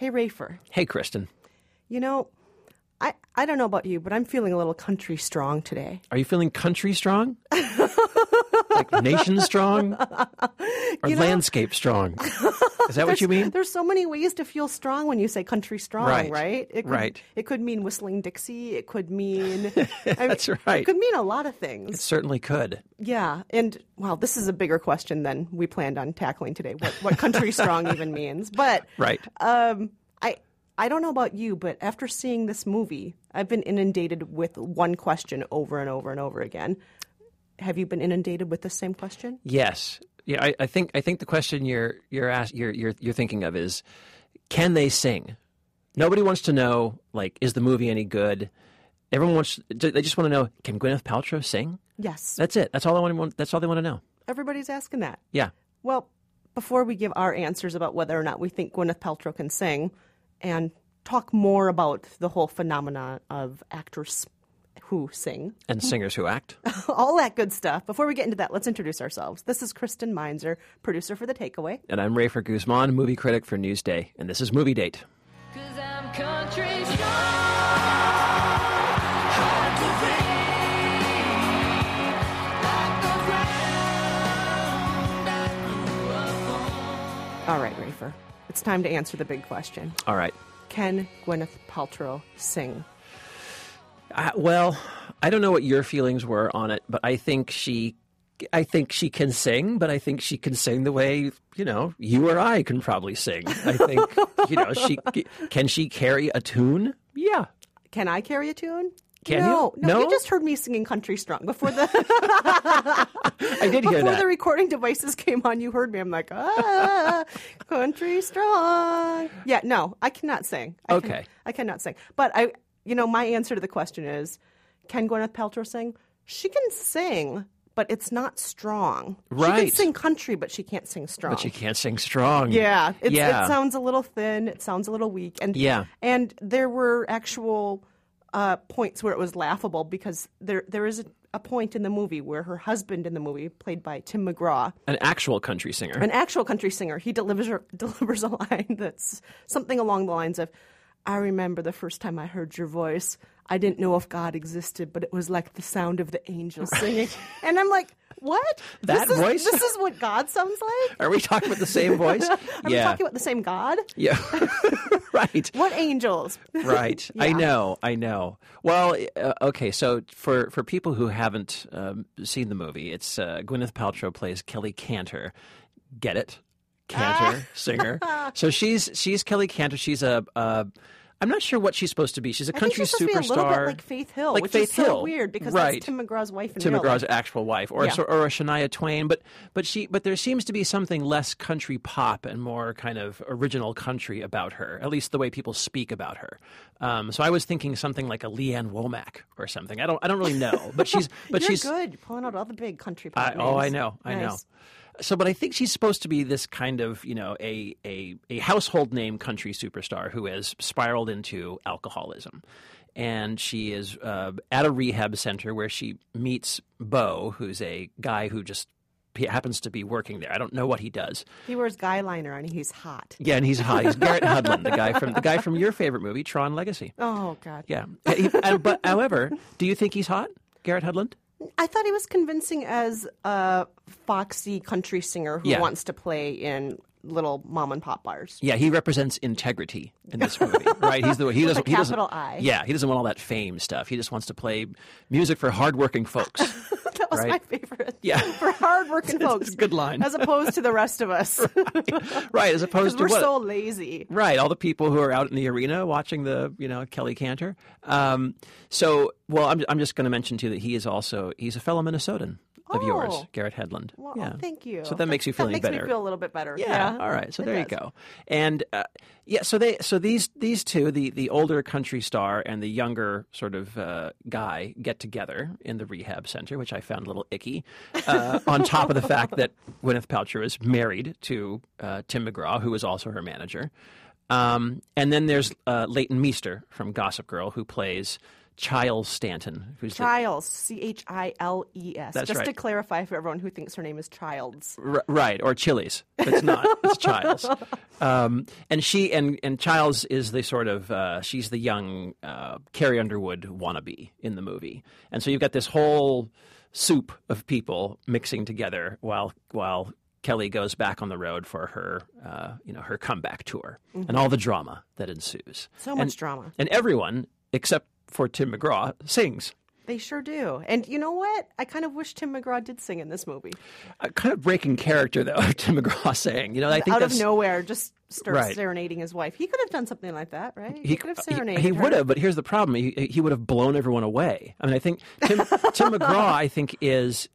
Hey, Rafer. Hey, Kristen. You know, I don't know about you, but I'm feeling a little country strong today. Are you feeling country strong? Like nation strong? Or landscape strong? Is that what you mean? There's so many ways to feel strong when you say country strong, right? It could mean whistling Dixie. It could mean... That's right. It could mean a lot of things. It certainly could. Yeah. And, wow, this is a bigger question than we planned on tackling today, what country strong even means. But right. I don't know about you, but after seeing this movie, I've been inundated with one question over and over and over again. Have you been inundated with the same question? Yes. Yeah, I think the question you're thinking of is, can they sing? Nobody wants to know, like, is the movie any good? They just want to know, can Gwyneth Paltrow sing? Yes. That's it. That's all they want to know. Everybody's asking that. Yeah. Well, before we give our answers about whether or not we think Gwyneth Paltrow can sing, and talk more about the whole phenomenon of actors who sing. And singers who act. All that good stuff. Before we get into that, let's introduce ourselves. This is Kristen Meinzer, producer for The Takeaway. And I'm Rafer Guzman, movie critic for Newsday. And this is Movie Date. 'Cause I'm country strong. All right, Rafer. It's time to answer the big question. All right. Can Gwyneth Paltrow sing? Well, I don't know what your feelings were on it, but I think she can sing, but I think she can sing the way, you or I can probably sing. I think, can she carry a tune? Yeah. Can I carry a tune? Can No, you? No, you just heard me singing Country Strong before the I did hear that. Before the recording devices came on, you heard me. I'm like, Country Strong. Yeah, no, I cannot sing. I cannot sing. But my answer to the question is, can Gwyneth Paltrow sing? She can sing, but it's not strong. Right. She can sing country, but she can't sing strong. But she can't sing strong. Yeah. It sounds a little thin. It sounds a little weak. And there were actual points where it was laughable because there is a point in the movie where her husband in the movie, played by Tim McGraw, an actual country singer, he delivers a line that's something along the lines of, "I remember the first time I heard your voice. I didn't know if God existed, but it was like the sound of the angels singing." And I'm like, what? Voice? This is what God sounds like? Are we talking about the same voice? Are we talking about the same God? Yeah. Right. What angels? Right. Yeah. I know. Well, okay, so for people who haven't seen the movie, it's Gwyneth Paltrow plays Kelly Cantor. Get it? Cantor, singer. So she's Kelly Cantor. She's I'm not sure what she's supposed to be. She's a country superstar. Be a little bit like Faith Hill, which is so weird because that's Tim McGraw's wife. Tim McGraw's actual wife, or a Shania Twain. But there seems to be something less country pop and more kind of original country about her. At least the way people speak about her. So I was thinking something like a Leanne Womack or something. I don't really know. But she's You're good. You're pulling out all the big country pop names. Oh, I know. Nice. So, but I think she's supposed to be this kind of, a household name country superstar who has spiraled into alcoholism. And she is at a rehab center where she meets Bo, who's a guy who just happens to be working there. I don't know what he does. He wears guy liner and he's hot. Yeah, and he's hot. He's Garrett Hedlund, the guy from your favorite movie, Tron Legacy. Oh, God. Yeah. But however, do you think he's hot, Garrett Hedlund? I thought he was convincing as a foxy country singer who wants to play in little mom and pop bars. Yeah, he represents integrity in this movie, right? He's the he doesn't he capital I. Yeah, he doesn't want all that fame stuff. He just wants to play music for hardworking folks. That was my favorite. Yeah, for hardworking folks. It's a good line, as opposed to the rest of us. Right, as opposed to we're so lazy. Right, all the people who are out in the arena watching the Kelly Cantor. I'm just going to mention too that he's a fellow Minnesotan. Of yours, Garrett Hedlund. Well, thank you. So that makes you feel better. That makes me feel a little bit better. Yeah. All right. So there you go. And so these two, the older country star and the younger sort of guy, get together in the rehab center, which I found a little icky. On top of the fact that Gwyneth Paltrow is married to Tim McGraw, who is also her manager. And then there's Leighton Meester from Gossip Girl, who plays Chiles Stanton. Who's Chiles, Chiles. That's Just right. to clarify for everyone who thinks her name is Childs. Right, or Chili's. It's not. It's Chiles. And she and Chiles is the sort of she's the young Carrie Underwood wannabe in the movie, and so you've got this whole soup of people mixing together while Kelly goes back on the road for her her comeback tour and all the drama that ensues. So much drama, and everyone except for Tim McGraw sings. They sure do. And you know what? I kind of wish Tim McGraw did sing in this movie. Kind of breaking character, though, Tim McGraw saying. I think out that's, of nowhere, just starts Right. serenading his wife. He could have done something like that, right? He could have serenaded He her. would have, but here's the problem. He would have blown everyone away. I mean, I think Tim McGraw, I think, is...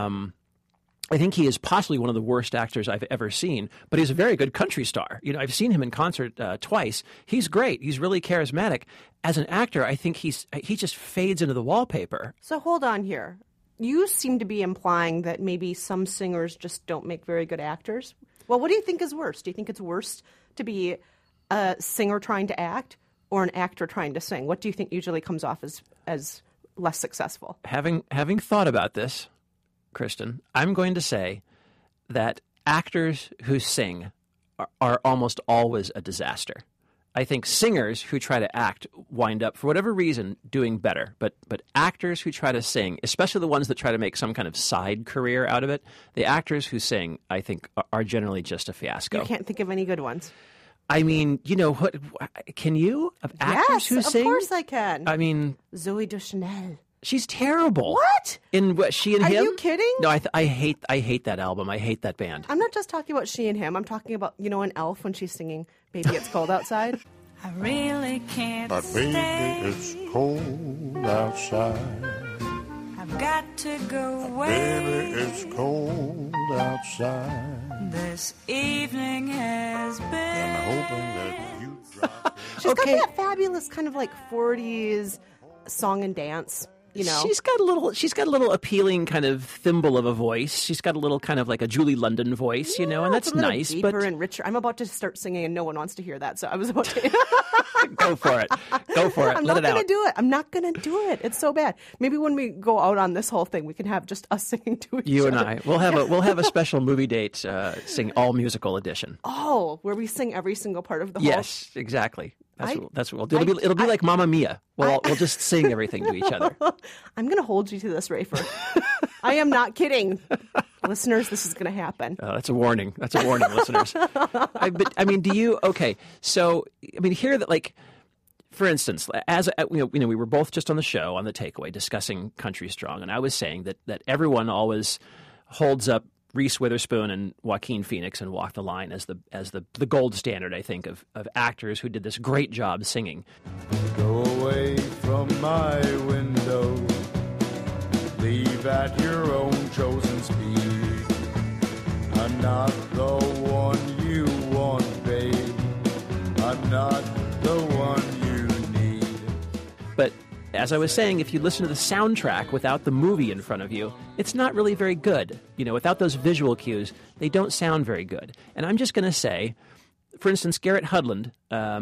I think he is possibly one of the worst actors I've ever seen, but he's a very good country star. I've seen him in concert twice. He's great. He's really charismatic. As an actor, I think he just fades into the wallpaper. So hold on here. You seem to be implying that maybe some singers just don't make very good actors. Well, what do you think is worse? Do you think it's worse to be a singer trying to act or an actor trying to sing? What do you think usually comes off as less successful? Having thought about this, Kristen, I'm going to say that actors who sing are almost always a disaster. I think singers who try to act wind up, for whatever reason, doing better. But actors who try to sing, especially the ones that try to make some kind of side career out of it, the actors who sing, I think, are generally just a fiasco. You can't think of any good ones. I mean, what? Can you? Of actors who sing? Of course I can. I mean, Zooey Deschanel. she's terrible. What? In what, She and Are Him? you kidding? No, I hate that album. I hate that band. I'm not just talking about She and Him. I'm talking about, an elf when she's singing Baby It's Cold Outside. I really can't But stay. baby, it's cold outside. I've got to go away. Baby, it's cold outside. This evening has I'm been. hoping that you drop. She's Okay. got that fabulous kind of like 40s song and dance, She's got a little appealing kind of thimble of a voice. She's got a little kind of like a Julie London voice, and that's it's a little nice. deeper But and richer. I'm about to start singing and no one wants to hear that, so I was about to... go for it. Go for it. I'm Let not it going to out. do it. I'm not going to do it. It's so bad. Maybe when we go out on this whole thing, we can have just us singing to each You other. and I. We'll have a special movie date, sing all musical edition. Oh, where we sing every single part of the whole... Yes, exactly. That's what we'll do. I- It'll be like Mamma Mia. We'll just sing everything to each other. I'm going to hold you to this, Rafer. I am not kidding. Listeners, this is going to happen. That's a warning. That's a warning, listeners. Do you? Okay, so here that like. For instance, as we were both just on the show on the Takeaway discussing Country Strong, and I was saying that everyone always holds up Reese Witherspoon and Joaquin Phoenix and Walk the Line as the gold standard, I think, of actors who did this great job singing. Go away from my window, leave at your own chosen speed. I'm not the one you want, babe. I'm not the one you need. But as I was saying, if you listen to the soundtrack without the movie in front of you, it's not really very good. Without those visual cues, they don't sound very good. And I'm just going to say, for instance, Garrett Hedlund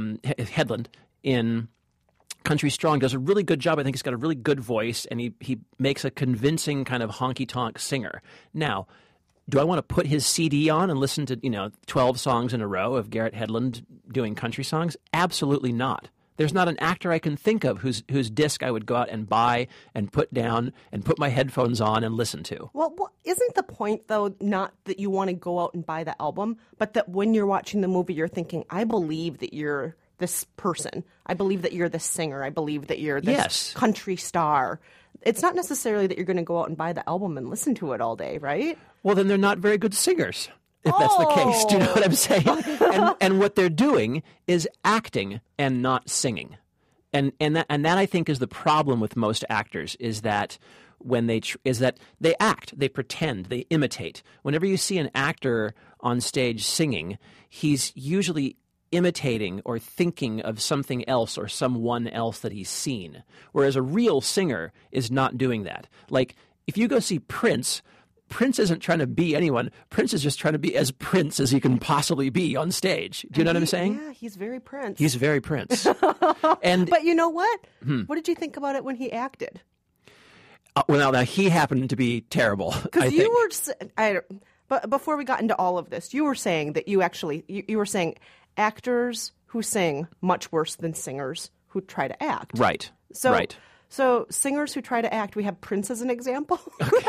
in Country Strong does a really good job. I think he's got a really good voice, and he makes a convincing kind of honky-tonk singer. Now, do I want to put his CD on and listen to 12 songs in a row of Garrett Hedlund doing country songs? Absolutely not. There's not an actor I can think of whose disc I would go out and buy and put down and put my headphones on and listen to. Well, isn't the point, though, not that you want to go out and buy the album, but that when you're watching the movie, you're thinking, I believe that you're this person. I believe that you're this singer. I believe that you're this Yes. country star. It's not necessarily that you're going to go out and buy the album and listen to it all day, right? Well, then they're not very good singers, if that's the case. Do you know what I'm saying? and what they're doing is acting and not singing. And that I think is the problem with most actors is that when they act, they pretend, they imitate. Whenever you see an actor on stage singing, he's usually imitating or thinking of something else or someone else that he's seen. Whereas a real singer is not doing that. Like, if you go see Prince Prince isn't trying to be anyone. Prince is just trying to be as Prince as he can possibly be on stage. Do you know what I'm saying? Yeah, he's very Prince. He's very Prince. But you know what? What did you think about it when he acted? Well, now he happened to be terrible. Because you were, but before we got into all of this, you were saying that you were saying actors who sing much worse than singers who try to act. Right. So, right. So singers who try to act, we have Prince as an example.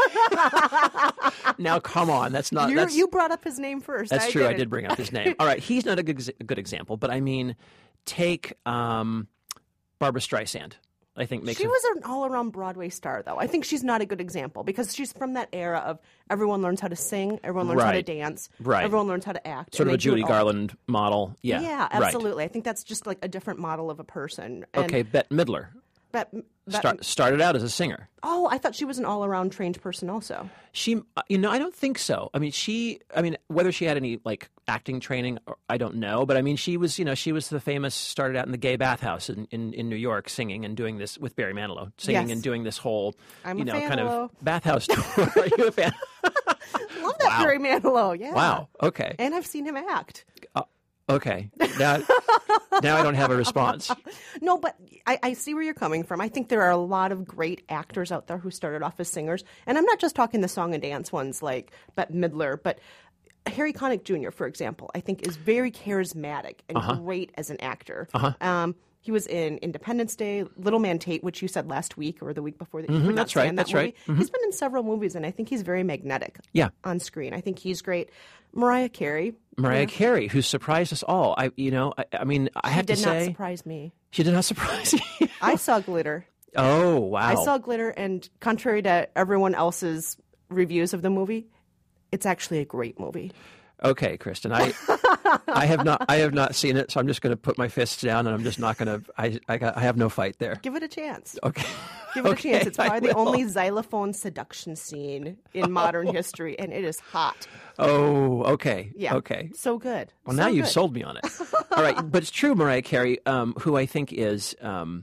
Now, come on, that's not. You brought up his name first. That's true. I did bring up his name. All right, he's not a good example, but I mean, take Barbra Streisand. I think she was an all-around Broadway star, though. I think she's not a good example because she's from that era of everyone learns how to sing, everyone learns how to dance, everyone learns how to act. Sort of a Judy Garland model. Yeah. Yeah, absolutely. Right. I think that's just like a different model of a person. And okay, Bette Midler. Started out as a singer. Oh, I thought she was an all-around trained person also. She, I don't think so. I mean, whether she had any like acting training, I don't know. But I mean, she was the famous, started out in the gay bathhouse in New York, singing and doing this with Barry Manilow, singing and doing this whole, kind of bathhouse tour. Are you a fan? Love that Barry Manilow. Yeah. Wow. Okay. And I've seen him act. Okay. Now I don't have a response. No, but I see where you're coming from. I think there are a lot of great actors out there who started off as singers. And I'm not just talking the song and dance ones like Bette Midler, but Harry Connick Jr., for example, I think is very charismatic and great as an actor. He was in Independence Day, Little Man Tate, which you said last week or the week before that you could not that's right. stand that that's movie. right. Mm-hmm. He's been in several movies, and I think he's very magnetic on screen. I think he's great. Mariah Carey, who surprised us all. I have to say, she did not surprise me. She did not surprise me. I saw Glitter. Oh, wow! I saw Glitter, and contrary to everyone else's reviews of the movie, it's actually a great movie. Okay, Kristen, I have not seen it, so I'm just going to put my fists down, and I'm just not going to. I have no fight there. Give it a chance. Okay, give it a chance. It's probably the only xylophone seduction scene in modern history, and it is hot. Oh, okay. Yeah. Okay. So good. Well, now you've sold me on it. All right, but it's true, Mariah Carey, who I think is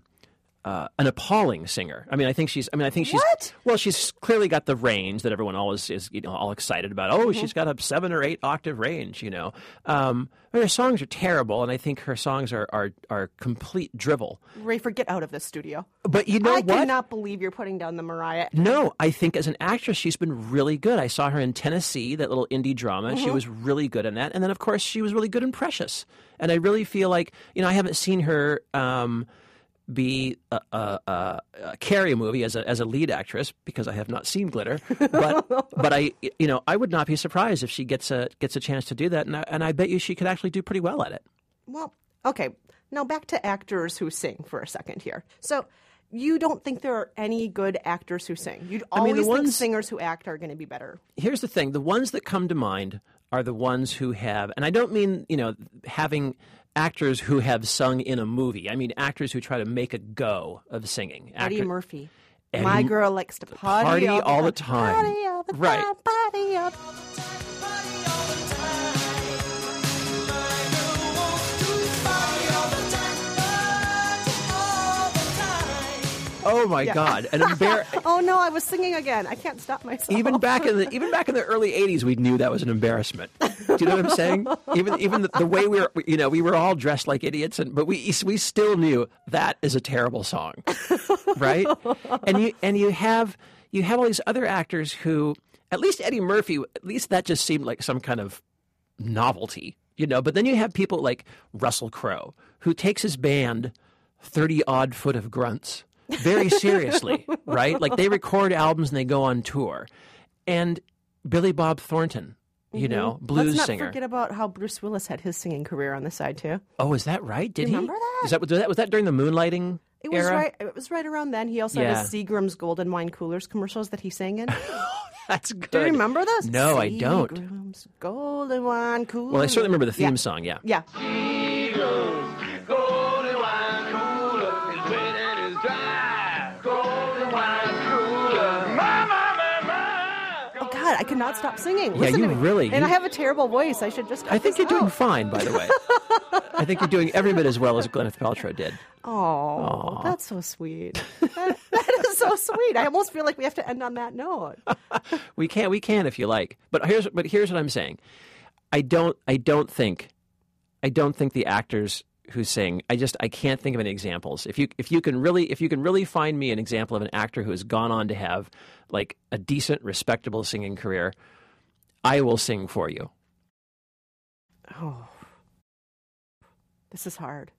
an appalling singer. I think she's. What? Well, she's clearly got the range that everyone always is, all excited about. Oh, she's got a 7 or 8 octave range. Her songs are terrible, and I think her songs are complete drivel. Rafer, get out of this studio. But you know what? I cannot believe you're putting down the Mariah. No, I think as an actress, she's been really good. I saw her in Tennessee, that little indie drama. She was really good in that, and then of course she was really good in Precious. And I really feel like I haven't seen her. Carry a movie as a lead actress because I have not seen Glitter, but I would not be surprised if she gets a chance to do that, and I bet you she could actually do pretty well at it. Well, okay. Now back to actors who sing for a second here. So you don't think there are any good actors who sing? You'd always think singers who act are going to be better. Here's the thing: the ones that come to mind are the ones who have, and I don't mean having actors who have sung in a movie. I mean actors who try to make a go of singing. Eddie Murphy. My girl likes to party all the time. Party all the time. Right. Party all the time. Oh my God! And oh no, I was singing again. I can't stop myself. Even back in the early '80s, we knew that was an embarrassment. Do you know what I'm saying? Even the way we were all dressed like idiots, but we still knew that is a terrible song, right? And you have all these other actors who, at least Eddie Murphy, at least that just seemed like some kind of novelty, But then you have people like Russell Crowe, who takes his band 30-odd foot of grunts very seriously, right? Like they record albums and they go on tour. And Billy Bob Thornton, blues singer. Let's not forget about how Bruce Willis had his singing career on the side too. Oh, is that right? Did he? Remember that? Was that during the Moonlighting era? It was right around then. He also had his Seagram's Golden Wine Coolers commercials that he sang in. That's good. Do you remember this? No, I don't. Seagram's Golden Wine Coolers. Well, I certainly remember the theme song, yeah. Yeah. Seagram's Golden Wine Cooler is wet and is dry. Golden Wine Cooler. Oh, God, I cannot stop singing. Yeah, Listen you to me. really... And I have a terrible voice. I should just cut I think this you're doing out. fine, by the way. I think you're doing every bit as well as Gwyneth Paltrow did. Oh, that's so sweet. That is so sweet. I almost feel like we have to end on that note. We can if you like. But here's what I'm saying. I don't think the actors who sing, I can't think of any examples. If you can really find me an example of an actor who has gone on to have like a decent, respectable singing career, I will sing for you. Oh. This is hard.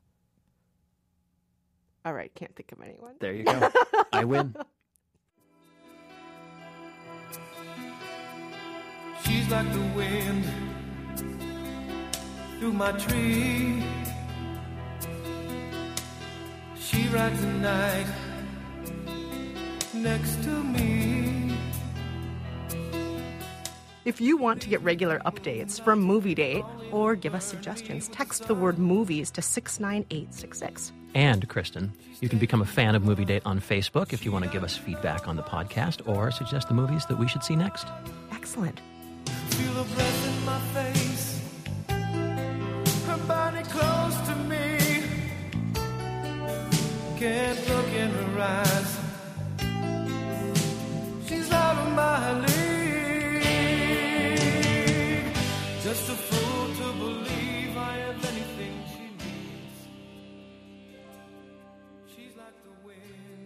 All right, can't think of anyone. There you go. I win. She's like the wind through my tree. She rides the night next to me. If you want to get regular updates from Movie Date or give us suggestions, text the word movies to 69866. And, Kristen, you can become a fan of Movie Date on Facebook if you want to give us feedback on the podcast or suggest the movies that we should see next. Excellent. Feel her breath in my face, her body close to me. Can't look in her eyes. She's out of my league. Just a fool to believe I have anything she needs. She's like the wind.